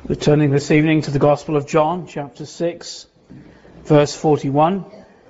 We're turning this evening to the Gospel of John, chapter 6, verse 41.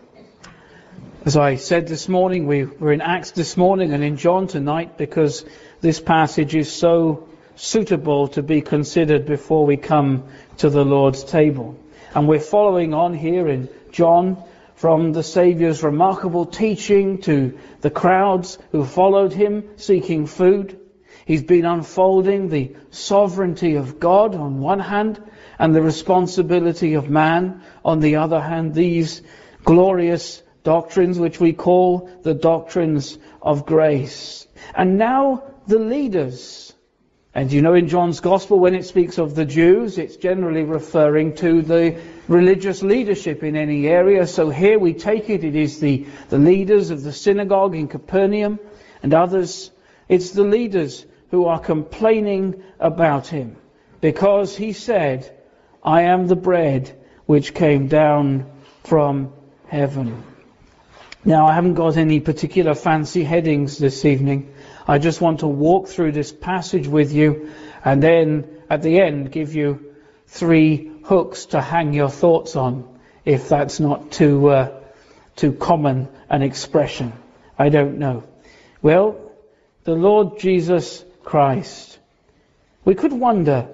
As I said this morning, we're in Acts this morning and in John tonight because this passage is so suitable to be considered before we come to the Lord's table. And we're following on here in John from the Saviour's remarkable teaching to the crowds who followed him seeking food. He's been unfolding the sovereignty of God on one hand and the responsibility of man on the other hand. These glorious doctrines which we call the doctrines of grace. And now the leaders. And you know, in John's Gospel, when it speaks of the Jews, it's generally referring to the religious leadership in any area. So here we take it is the leaders of the synagogue in Capernaum and others. It's the leaders who are complaining about him because he said, I am the bread which came down from heaven. Now, I haven't got any particular fancy headings this evening. I just want to walk through this passage with you and then at the end give you 3 hooks to hang your thoughts on, if that's not too common an expression. I don't know. Well, the Lord Jesus Christ. We could wonder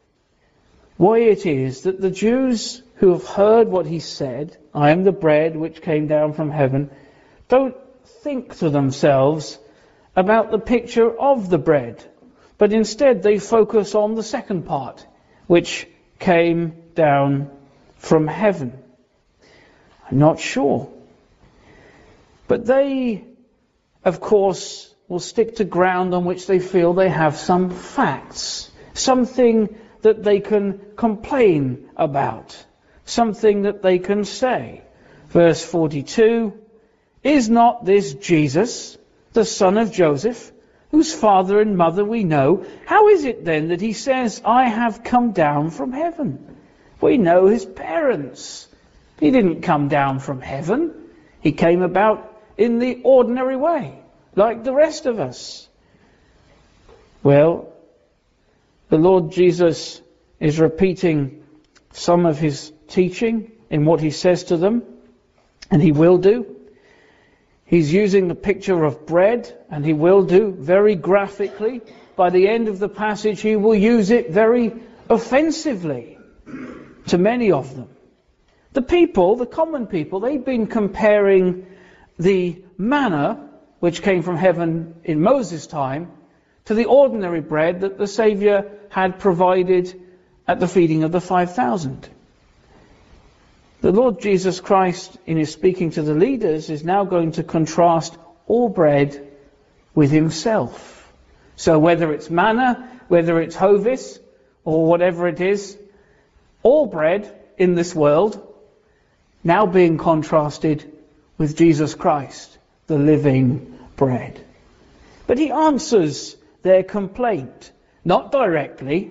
why it is that the Jews who have heard what he said, I am the bread which came down from heaven, don't think to themselves about the picture of the bread, but instead they focus on the second part, which came down from heaven. I'm not sure. But they, of course, will stick to ground on which they feel they have some facts, something that they can complain about, something that they can say. Verse 42, is not this Jesus, the son of Joseph, whose father and mother we know? How is it then that he says, I have come down from heaven? We know his parents. He didn't come down from heaven. He came about in the ordinary way, like the rest of us. Well, the Lord Jesus is repeating some of his teaching in what he says to them, and he will do. He's using the picture of bread, and he will do very graphically. By the end of the passage, he will use it very offensively to many of them. The people, the common people, they've been comparing the manna which came from heaven in Moses' time, to the ordinary bread that the Saviour had provided at the feeding of the 5,000. The Lord Jesus Christ, in his speaking to the leaders, is now going to contrast all bread with himself. So whether it's manna, whether it's hovis, or whatever it is, all bread in this world now being contrasted with Jesus Christ, the living bread. But he answers their complaint, not directly.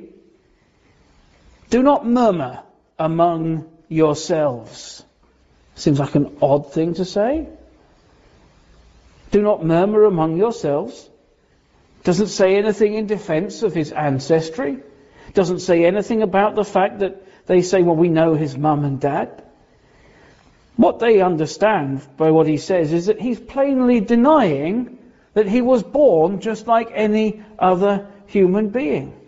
Do not murmur among yourselves. Seems like an odd thing to say. Do not murmur among yourselves. Doesn't say anything in defense of his ancestry. Doesn't say anything about the fact that they say, well, we know his mum and dad. What they understand by what he says is that he's plainly denying that he was born just like any other human being.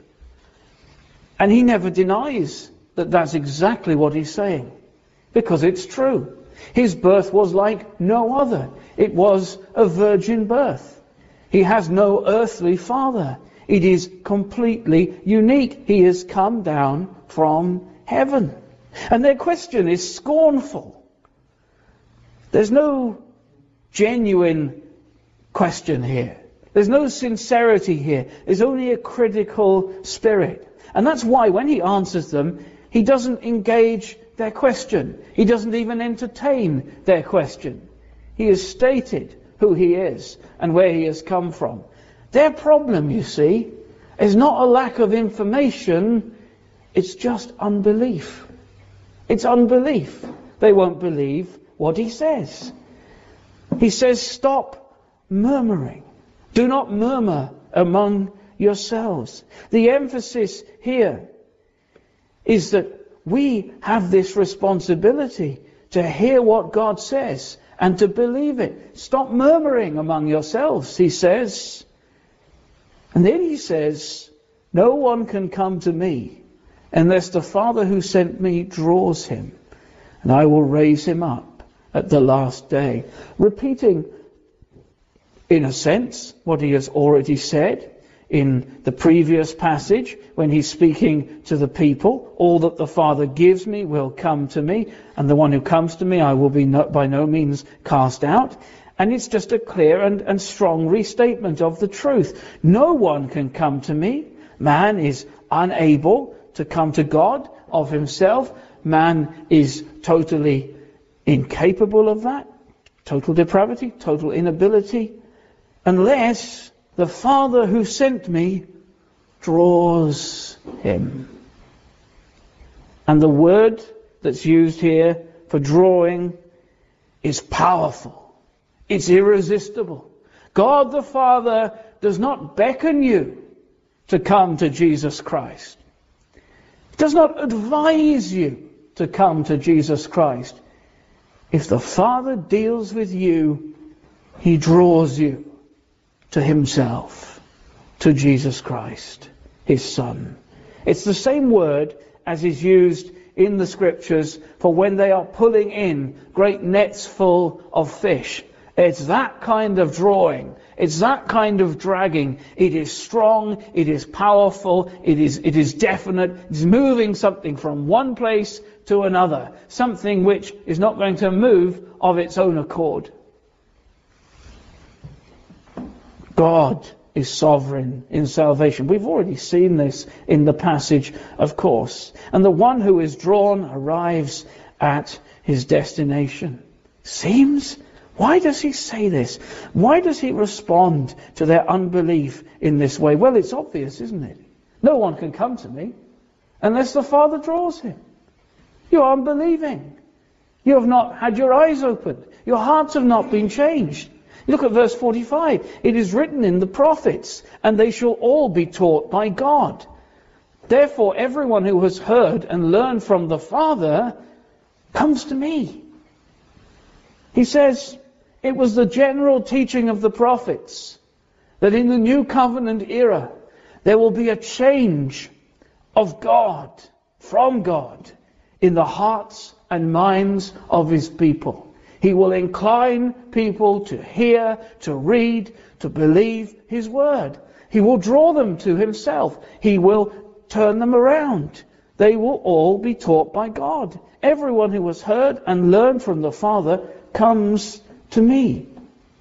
And he never denies that that's exactly what he's saying, because it's true. His birth was like no other. It was a virgin birth. He has no earthly father. It is completely unique. He has come down from heaven. And their question is scornful. There's no genuine question here. There's no sincerity here. There's only a critical spirit. And that's why when he answers them, he doesn't engage their question. He doesn't even entertain their question. He has stated who he is and where he has come from. Their problem, you see, is not a lack of information. It's just unbelief. It's unbelief. They won't believe what he says. He says, stop murmuring. Do not murmur among yourselves. The emphasis here is that we have this responsibility to hear what God says and to believe it. Stop murmuring among yourselves, he says. And then he says, no one can come to me unless the Father who sent me draws him, and I will raise him up at the last day. Repeating, in a sense, what he has already said in the previous passage when he's speaking to the people. All that the Father gives me will come to me, and the one who comes to me I will be by no means cast out. And it's just a clear and strong restatement of the truth. No one can come to me. Man is unable to come to God of himself. Man is totally incapable of that. Total depravity, total inability. Unless the Father who sent me draws him. And the word that's used here for drawing is powerful. It's irresistible. God the Father does not beckon you to come to Jesus Christ. He does not advise you to come to Jesus Christ. If the Father deals with you, he draws you to himself, to Jesus Christ, his Son. It's the same word as is used in the Scriptures for when they are pulling in great nets full of fish. It's that kind of drawing. It's that kind of dragging. It is strong, it is powerful, it is definite. It's moving something from one place to another. Something which is not going to move of its own accord. God is sovereign in salvation. We've already seen this in the passage, of course. And the one who is drawn arrives at his destination. Why does he say this? Why does he respond to their unbelief in this way? Well, it's obvious, isn't it? No one can come to me unless the Father draws him. You are unbelieving. You have not had your eyes opened. Your hearts have not been changed. Look at verse 45. It is written in the prophets, and they shall all be taught by God. Therefore, everyone who has heard and learned from the Father comes to me. He says, it was the general teaching of the prophets that in the new covenant era, there will be a change of God, from God, in the hearts and minds of his people. He will incline people to hear, to read, to believe his word. He will draw them to himself. He will turn them around. They will all be taught by God. Everyone who has heard and learned from the Father comes to me.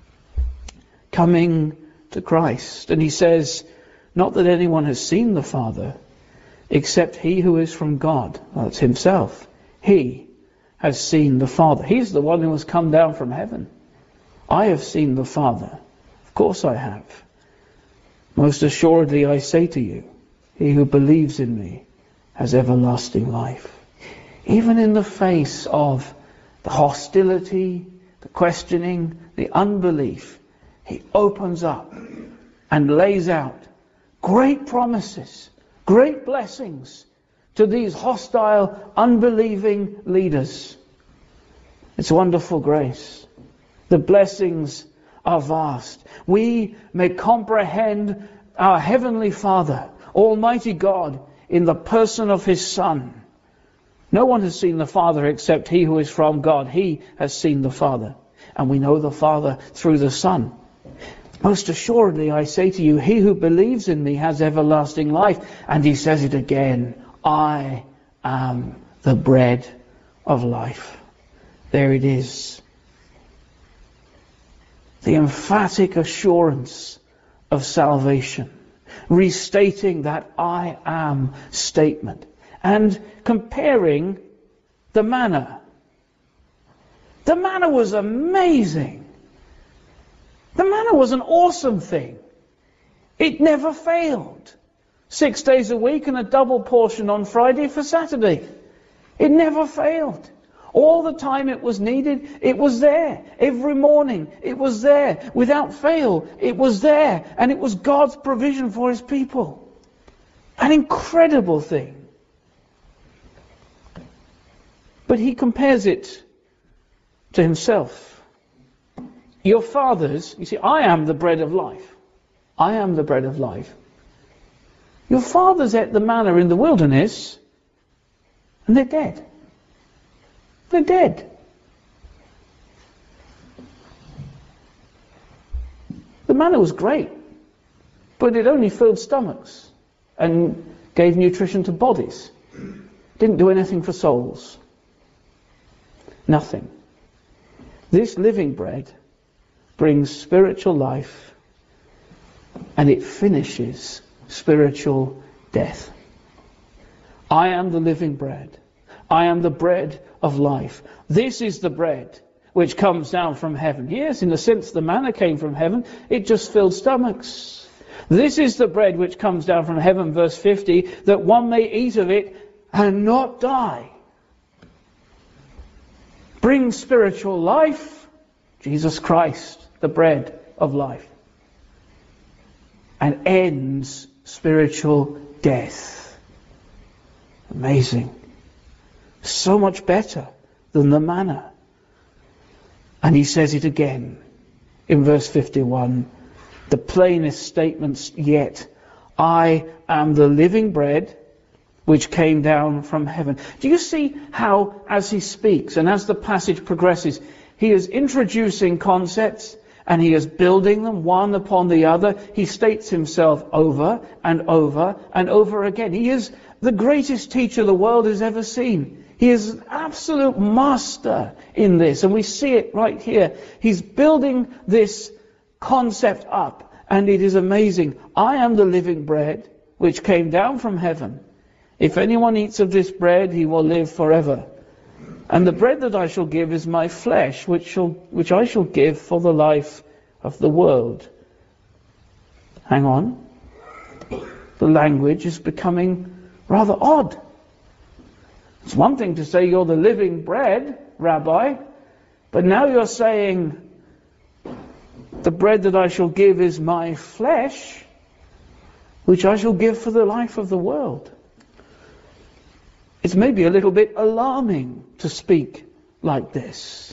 Coming to Christ. And he says, not that anyone has seen the Father, except he who is from God. That's himself. He has seen the Father. He's the one who has come down from heaven. I have seen the Father. Of course I have. Most assuredly I say to you, he who believes in me has everlasting life. Even in the face of the hostility, the questioning, the unbelief, he opens up and lays out great promises, great blessings to these hostile, unbelieving leaders. It's wonderful grace. The blessings are vast. We may comprehend our Heavenly Father, Almighty God, in the person of his Son. No one has seen the Father except he who is from God. He has seen the Father. And we know the Father through the Son. Most assuredly, I say to you, he who believes in me has everlasting life. And he says it again. I am the bread of life. There it is. The emphatic assurance of salvation. Restating that I am statement. And comparing the manna. The manna was amazing. The manna was an awesome thing. It never failed. 6 days a week and a double portion on Friday for Saturday. It never failed. All the time it was needed, it was there. Every morning, it was there. Without fail, it was there. And it was God's provision for his people. An incredible thing. But he compares it to himself. Your fathers, you see, I am the bread of life. I am the bread of life. Your fathers ate the manna in the wilderness, and they're dead. They're dead. The manna was great, but it only filled stomachs and gave nutrition to bodies. Didn't do anything for souls. Nothing. This living bread brings spiritual life, and it finishes spiritual death. I am the living bread. I am the bread of life. This is the bread which comes down from heaven. Yes, in a sense the manna came from heaven. It just filled stomachs. This is the bread which comes down from heaven, verse 50, that one may eat of it and not die. Brings spiritual life, Jesus Christ, the bread of life, and ends spiritual death. Amazing. So much better than the manna. And he says it again in verse 51, the plainest statements yet. I am the living bread which came down from heaven. Do you see how, as he speaks and as the passage progresses, he is introducing concepts and he is building them one upon the other. He states himself over and over and over again. He is the greatest teacher the world has ever seen. He is an absolute master in this, and we see it right here. He's building this concept up, and it is amazing. I am the living bread which came down from heaven. If anyone eats of this bread, he will live forever. And the bread that I shall give is my flesh, which I shall give for the life of the world. Hang on. The language is becoming rather odd. It's one thing to say you're the living bread, Rabbi, but now you're saying the bread that I shall give is my flesh, which I shall give for the life of the world. It's maybe a little bit alarming to speak like this.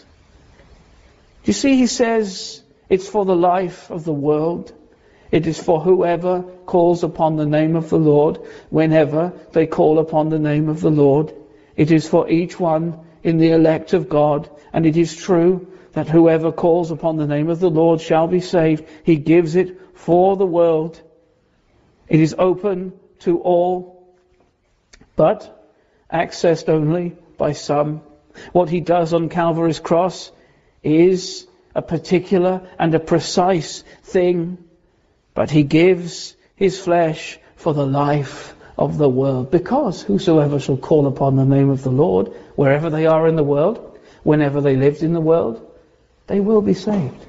Do you see, he says it's for the life of the world. It is for whoever calls upon the name of the Lord, whenever they call upon the name of the Lord. It is for each one in the elect of God, and it is true that whoever calls upon the name of the Lord shall be saved. He gives it for the world. It is open to all, but accessed only by some. What he does on Calvary's cross is a particular and a precise thing, but he gives his flesh for the life of the world, because whosoever shall call upon the name of the Lord, wherever they are in the world, whenever they lived in the world, they will be saved.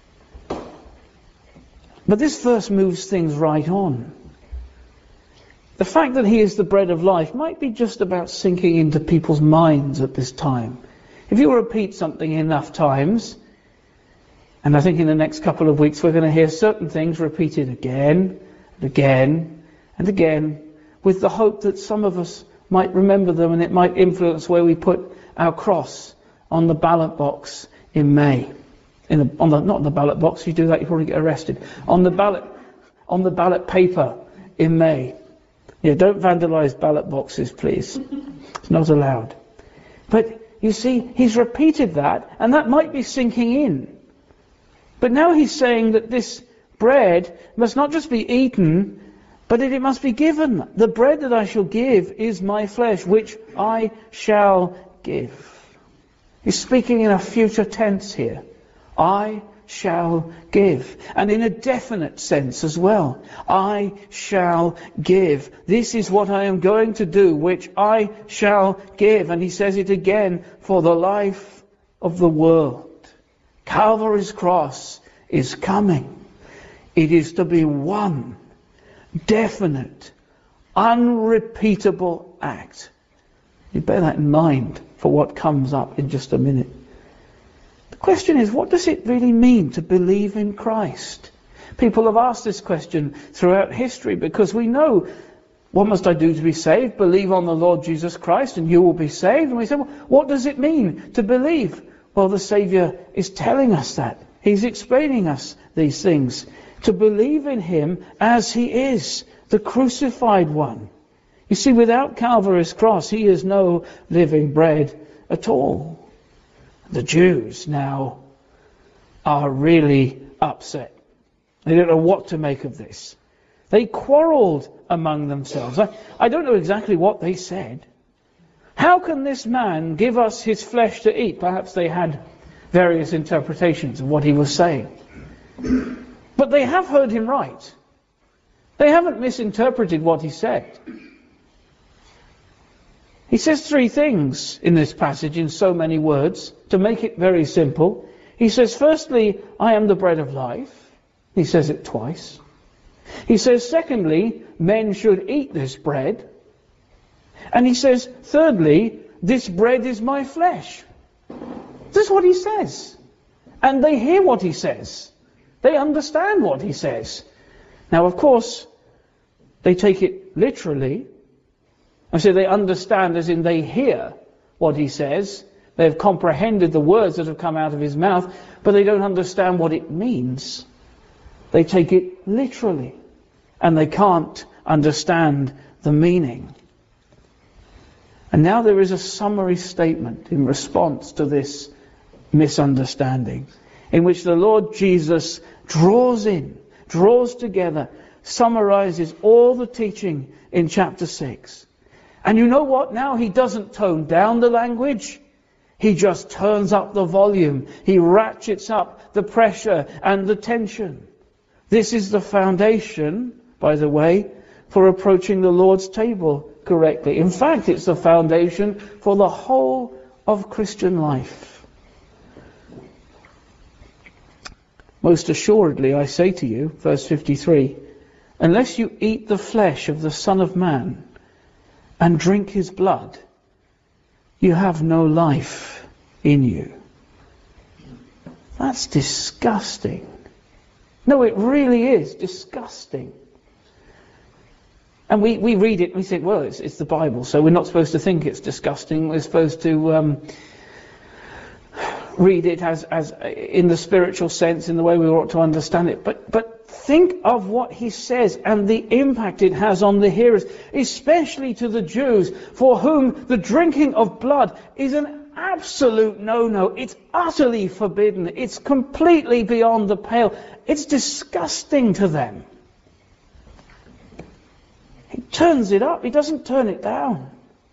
But this verse moves things right on. The fact that he is the bread of life might be just about sinking into people's minds at this time. If you repeat something enough times, and I think in the next couple of weeks we're going to hear certain things repeated again and again and again, with the hope that some of us might remember them and it might influence where we put our cross on the ballot box in May. Not on the ballot box, if you do that you probably get arrested. On the ballot paper in May. Yeah, don't vandalise ballot boxes, please. It's not allowed. But you see, he's repeated that, and that might be sinking in. But now he's saying that this bread must not just be eaten, but it must be given. The bread that I shall give is my flesh, which I shall give. He's speaking in a future tense here. I shall give. And in a definite sense as well. I shall give. This is what I am going to do, which I shall give. And he says it again, for the life of the world. Calvary's cross is coming. It is to be one definite, unrepeatable act. You bear that in mind for what comes up in just a minute. The question is, what does it really mean to believe in Christ? People have asked this question throughout history because we know what must I do to be saved? Believe on the Lord Jesus Christ and you will be saved. And we say, well, what does it mean to believe? Well, the Saviour is telling us that. He's explaining us these things. To believe in him as he is, the crucified one. You see, without Calvary's cross, he is no living bread at all. The Jews now are really upset. They don't know what to make of this. They quarrelled among themselves. I don't know exactly what they said. How can this man give us his flesh to eat? Perhaps they had various interpretations of what he was saying. But they have heard him right. They haven't misinterpreted what he said. He says three things in this passage in so many words, to make it very simple. He says, firstly, I am the bread of life. He says it twice. He says, secondly, men should eat this bread. And he says, thirdly, this bread is my flesh. This is what he says. And they hear what he says. They understand what he says. Now, of course, they take it literally. I say they understand as in they hear what he says. They have comprehended the words that have come out of his mouth, but they don't understand what it means. They take it literally, and they can't understand the meaning. And now there is a summary statement in response to this misunderstanding, in which the Lord Jesus draws together, summarizes all the teaching in chapter 6. And you know what? Now he doesn't tone down the language. He just turns up the volume. He ratchets up the pressure and the tension. This is the foundation, by the way, for approaching the Lord's table correctly. In fact, it's the foundation for the whole of Christian life. Most assuredly, I say to you, verse 53, unless you eat the flesh of the Son of Man and drink his blood, you have no life in you. That's disgusting. No, it really is disgusting. And we read it and we think, well, it's the Bible, so we're not supposed to think it's disgusting. We're supposed to read it as in the spiritual sense, in the way we ought to understand it. But think of what he says and the impact it has on the hearers, especially to the Jews, for whom the drinking of blood is an absolute no-no. It's utterly forbidden. It's completely beyond the pale. It's disgusting to them. He turns it up. He doesn't turn it down.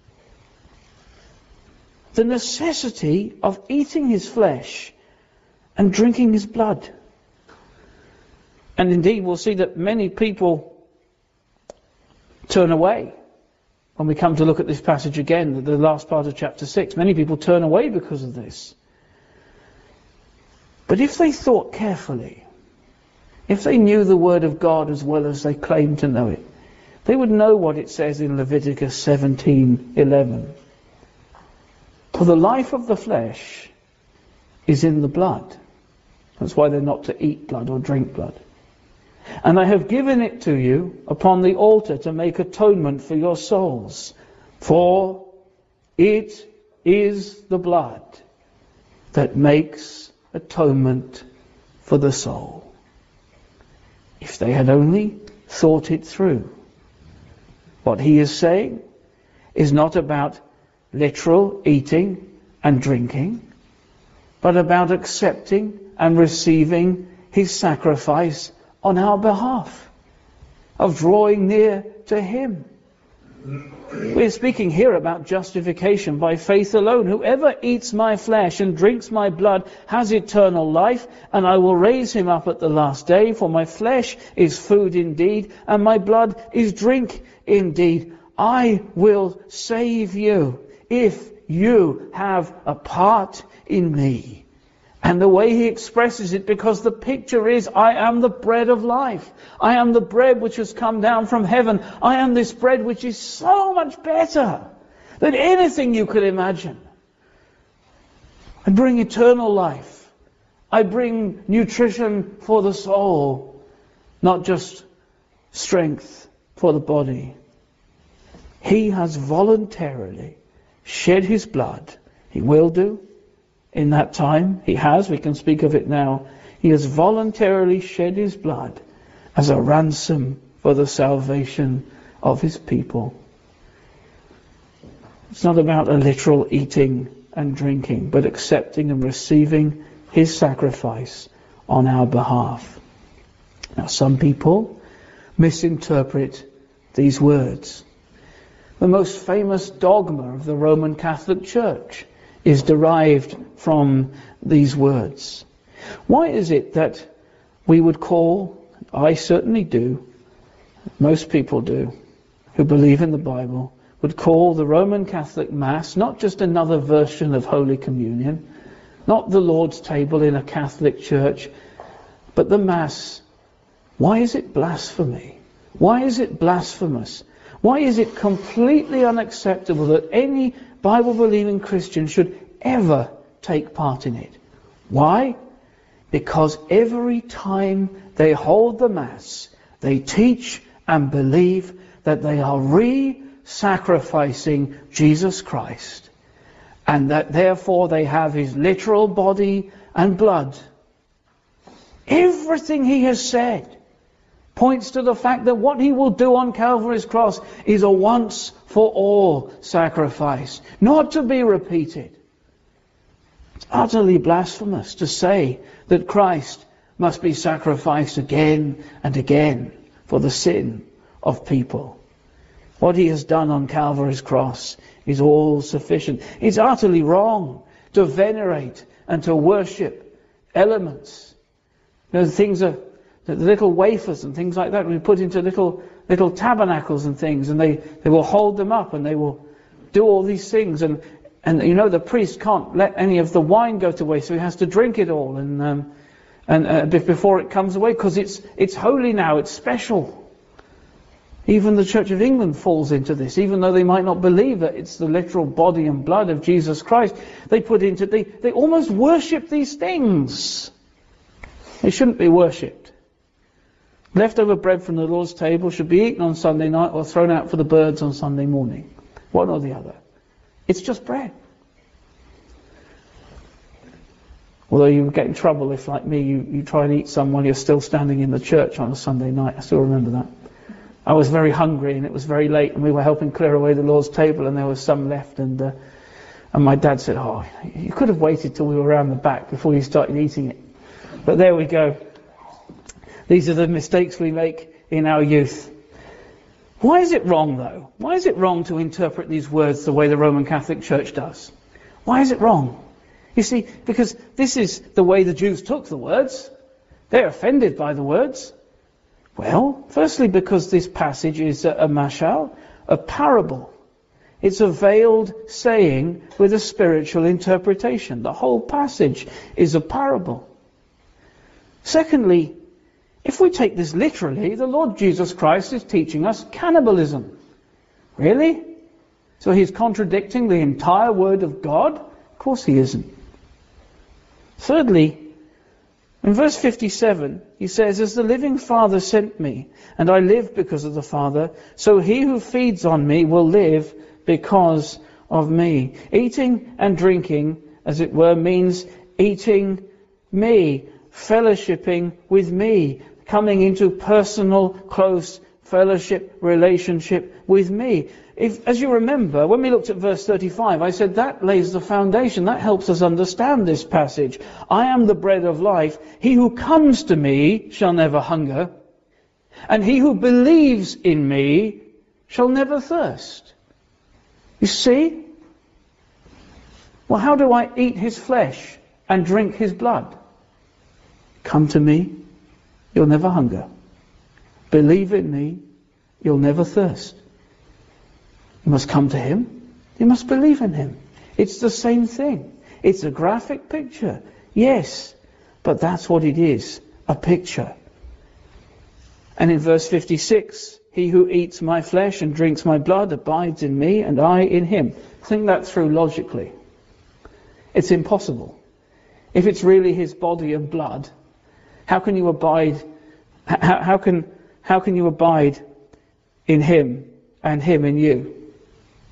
The necessity of eating his flesh and drinking his blood. And indeed, we'll see that many people turn away. When we come to look at this passage again, the last part of chapter 6, many people turn away because of this. But if they thought carefully, if they knew the Word of God as well as they claim to know it, they would know what it says in Leviticus 17:11. For the life of the flesh is in the blood. That's why they're not to eat blood or drink blood. And I have given it to you upon the altar to make atonement for your souls. For it is the blood that makes atonement for the soul. If they had only thought it through. What he is saying is not about literal eating and drinking, but about accepting and receiving his sacrifice on our behalf, of drawing near to him. We're speaking here about justification by faith alone. Whoever eats my flesh and drinks my blood has eternal life, and I will raise him up at the last day. For my flesh is food indeed, and my blood is drink indeed. I will save you if you have a part in me. And the way he expresses it, because the picture is, I am the bread of life. I am the bread which has come down from heaven. I am this bread which is so much better than anything you could imagine. I bring eternal life. I bring nutrition for the soul, not just strength for the body. He has voluntarily shed his blood. He will do in that time. He has. We can speak of it now. He has voluntarily shed his blood as a ransom for the salvation of his people. It's not about a literal eating and drinking, but accepting and receiving his sacrifice on our behalf. Now, some people misinterpret these words. The most famous dogma of the Roman Catholic Church is derived from these words. Why is it that we would call, I certainly do, most people do, who believe in the Bible, would call the Roman Catholic Mass not just another version of Holy Communion, not the Lord's table in a Catholic church, but the Mass? Why is it blasphemy? Why is it blasphemous? Why is it completely unacceptable that any Bible-believing Christian should ever take part in it? Why? Because every time they hold the Mass, they teach and believe that they are re-sacrificing Jesus Christ, and that therefore they have his literal body and blood. Everything he has said points to the fact that what he will do on Calvary's cross is a once-for-all sacrifice, not to be repeated. It's utterly blasphemous to say that Christ must be sacrificed again and again for the sin of people. What he has done on Calvary's cross is all sufficient. It's utterly wrong to venerate and to worship elements. Things are the little wafers and things like that we put into little tabernacles and things, and they will hold them up and they will do all these things, and the priest can't let any of the wine go to waste, so he has to drink it all and before it comes away, because it's holy now, it's special. Even the Church of England falls into this, even though they might not believe that it's the literal body and blood of Jesus Christ. They almost worship these things. They shouldn't be worshipped. Leftover bread from the Lord's table should be eaten on Sunday night or thrown out for the birds on Sunday morning. One or the other. It's just bread. Although you get in trouble if, like me, you try and eat some while you're still standing in the church on a Sunday night. I still remember that. I was very hungry and it was very late and we were helping clear away the Lord's table and there was some left, and my dad said, "Oh, you could have waited till we were around the back before you started eating it." But there we go. These are the mistakes we make in our youth. Why is it wrong, though? Why is it wrong to interpret these words the way the Roman Catholic Church does? Why is it wrong? You see, because this is the way the Jews took the words. They're offended by the words. Well, firstly, because this passage is a mashal, a parable. It's a veiled saying with a spiritual interpretation. The whole passage is a parable. Secondly, if we take this literally, the Lord Jesus Christ is teaching us cannibalism. Really? So he's contradicting the entire word of God? Of course he isn't. Thirdly, in verse 57, he says, "As the living Father sent me, and I live because of the Father, so he who feeds on me will live because of me." Eating and drinking, as it were, means eating me, fellowshipping with me, coming into personal, close fellowship, relationship with me. As you remember, when we looked at verse 35, I said that lays the foundation. That helps us understand this passage. "I am the bread of life. He who comes to me shall never hunger, and he who believes in me shall never thirst." You see? Well, how do I eat his flesh and drink his blood? Come to me, you'll never hunger. Believe in me, you'll never thirst. You must come to him. You must believe in him. It's the same thing. It's a graphic picture. Yes, but that's what it is, a picture. And in verse 56, "He who eats my flesh and drinks my blood abides in me and I in him." Think that through logically. It's impossible. If it's really his body and blood, how can you abide? How can you abide in him and him in you?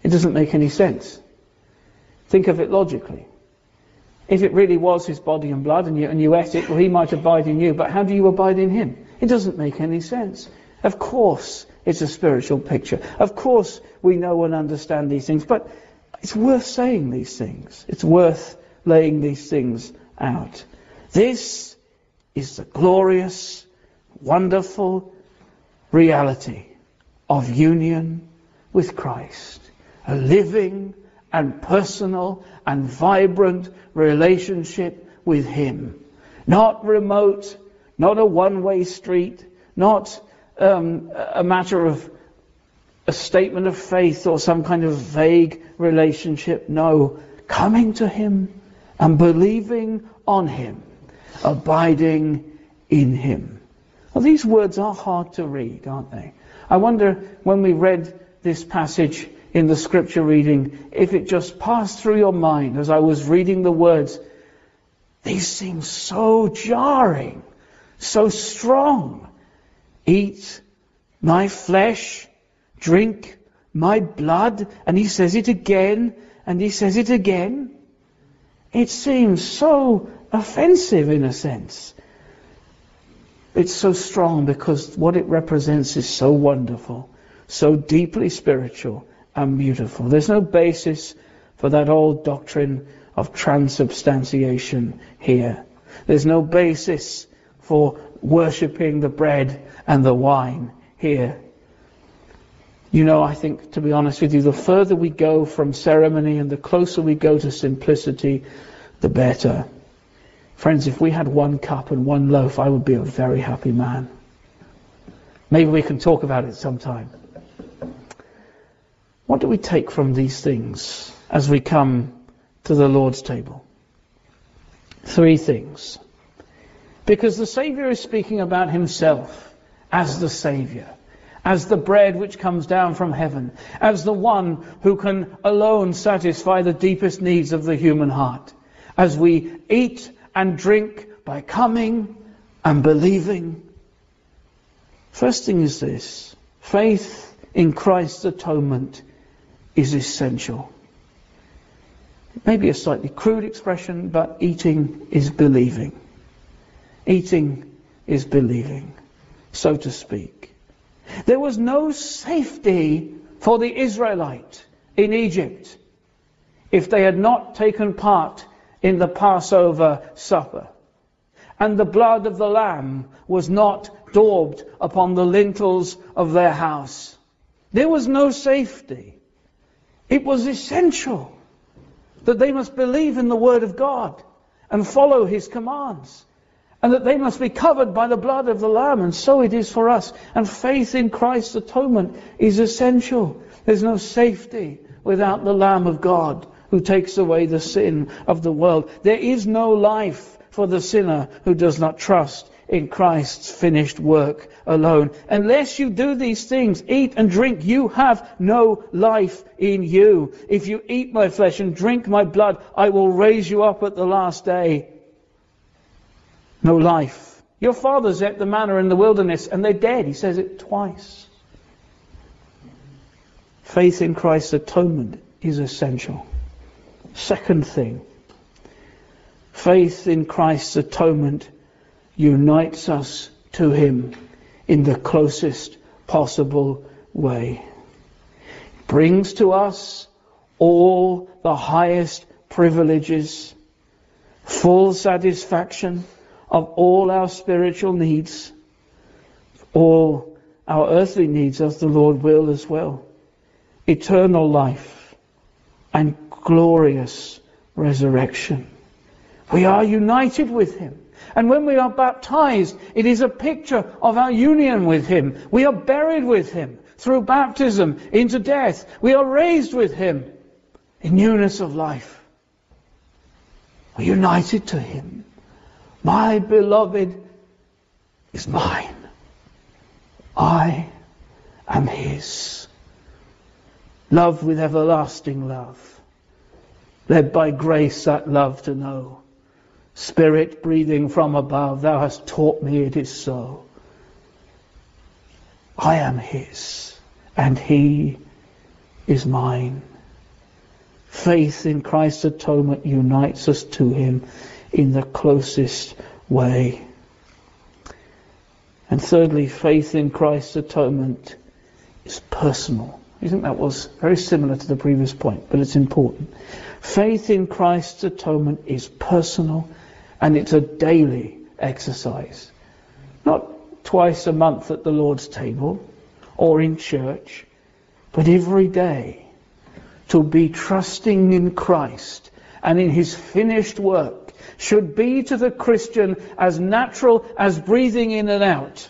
It doesn't make any sense. Think of it logically. If it really was his body and blood and you ate it, well, he might abide in you, but how do you abide in him? It doesn't make any sense. Of course it's a spiritual picture. Of course we know and understand these things, but it's worth saying these things. It's worth laying these things out. This is the glorious, wonderful reality of union with Christ. A living and personal and vibrant relationship with him. Not remote, not a one-way street, not a matter of a statement of faith or some kind of vague relationship. No, coming to him and believing on him, abiding in him. Well, these words are hard to read, aren't they? I wonder when we read this passage in the scripture reading, if it just passed through your mind as I was reading the words, these seem so jarring, so strong. Eat my flesh, drink my blood, and he says it again, and he says it again. It seems so offensive in a sense. It's so strong because what it represents is so wonderful, so deeply spiritual and beautiful. There's no basis for that old doctrine of transubstantiation here. There's no basis for worshipping the bread and the wine here. You know, I think, to be honest with you, the further we go from ceremony and the closer we go to simplicity, the better. Friends, if we had one cup and one loaf, I would be a very happy man. Maybe we can talk about it sometime. What do we take from these things as we come to the Lord's table? 3 things. Because the Saviour is speaking about himself as the Saviour, as the bread which comes down from heaven, as the one who can alone satisfy the deepest needs of the human heart. As we eat and drink by coming and believing. First thing is this: faith in Christ's atonement is essential. It may be a slightly crude expression, but eating is believing. Eating is believing, so to speak. There was no safety for the Israelite in Egypt if they had not taken part in the Passover supper. And the blood of the lamb was not daubed upon the lintels of their house. There was no safety. It was essential that they must believe in the Word of God and follow his commands, and that they must be covered by the blood of the Lamb, and so it is for us. And faith in Christ's atonement is essential. There's no safety without the Lamb of God who takes away the sin of the world. There is no life for the sinner who does not trust in Christ's finished work alone. Unless you do these things, eat and drink, you have no life in you. If you eat my flesh and drink my blood, I will raise you up at the last day. No life. Your fathers ate the manna in the wilderness and they're dead. He says it twice. Faith in Christ's atonement is essential. Second thing, faith in Christ's atonement unites us to him in the closest possible way. It brings to us all the highest privileges, full satisfaction of all our spiritual needs, all our earthly needs, as the Lord will as well. Eternal life and glorious resurrection. We are united with him. And when we are baptized, it is a picture of our union with him. We are buried with him through baptism into death. We are raised with him in newness of life. We're united to him. My beloved is mine. I am his. Loved with everlasting love. Led by grace that love to know. Spirit breathing from above, thou hast taught me it is so. I am his, and he is mine. Faith in Christ's atonement unites us to him in the closest way. And thirdly, faith in Christ's atonement is personal. I think that was very similar to the previous point, but it's important. Faith in Christ's atonement is personal, and it's a daily exercise. Not twice a month at the Lord's table or in church, but every day to be trusting in Christ and in his finished work should be to the Christian as natural as breathing in and out,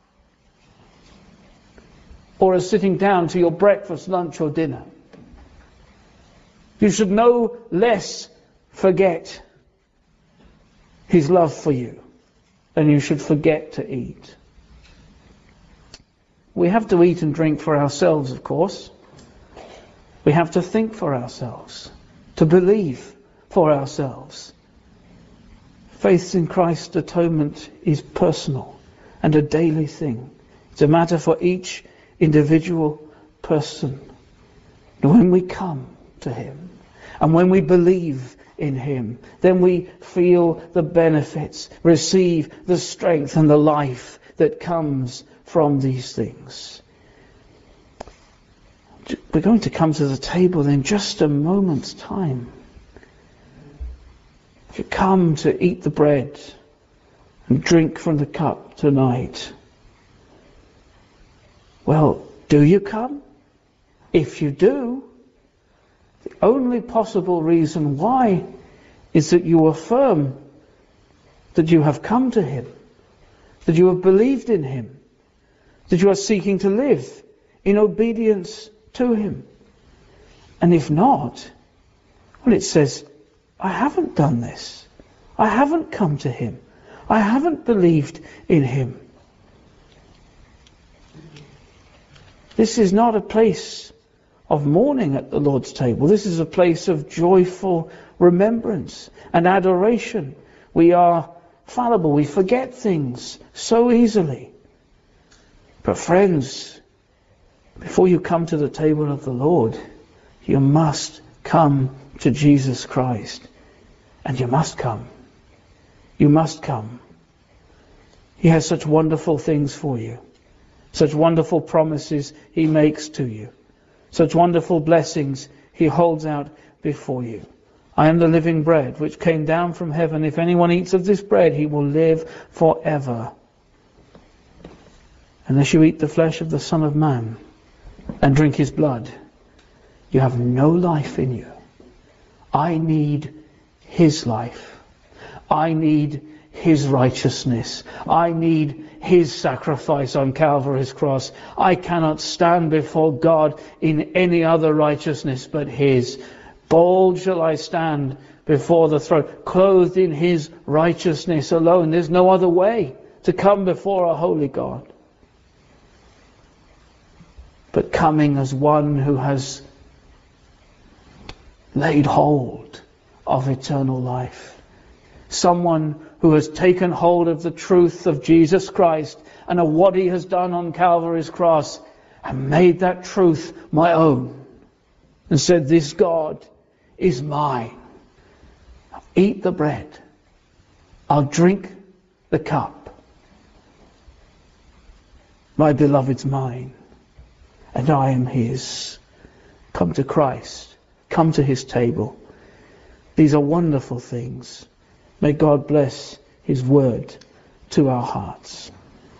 or as sitting down to your breakfast, lunch or dinner. You should no less forget his love for you than you should forget to eat. We have to eat and drink for ourselves, of course. We have to think for ourselves, to believe for ourselves. Faith in Christ's atonement is personal and a daily thing. It's a matter for each individual person. And when we come to him and when we believe in him, then we feel the benefits, receive the strength and the life that comes from these things. We're going to come to the table in just a moment's time. If you come to eat the bread and drink from the cup tonight, well, do you come? If you do, the only possible reason why is that you affirm that you have come to him, that you have believed in him, that you are seeking to live in obedience to him. And if not, well, it says, I haven't done this. I haven't come to him. I haven't believed in him. This is not a place of mourning at the Lord's table. This is a place of joyful remembrance and adoration. We are fallible. We forget things so easily. But friends, before you come to the table of the Lord, you must come to Jesus Christ. And you must come. You must come. He has such wonderful things for you. Such wonderful promises he makes to you. Such wonderful blessings he holds out before you. I am the living bread which came down from heaven. If anyone eats of this bread, he will live forever. Unless you eat the flesh of the Son of Man and drink his blood, you have no life in you. I need his life. I need his righteousness. I need his sacrifice on Calvary's cross. I cannot stand before God in any other righteousness but his. Bold shall I stand before the throne, clothed in his righteousness alone. There's no other way to come before a holy God. But coming as one who has laid hold of eternal life. Someone who has taken hold of the truth of Jesus Christ and of what he has done on Calvary's cross and made that truth my own and said, this God is mine. I'll eat the bread. I'll drink the cup. My beloved's mine and I am his. Come to Christ. Come to his table. These are wonderful things. May God bless his word to our hearts.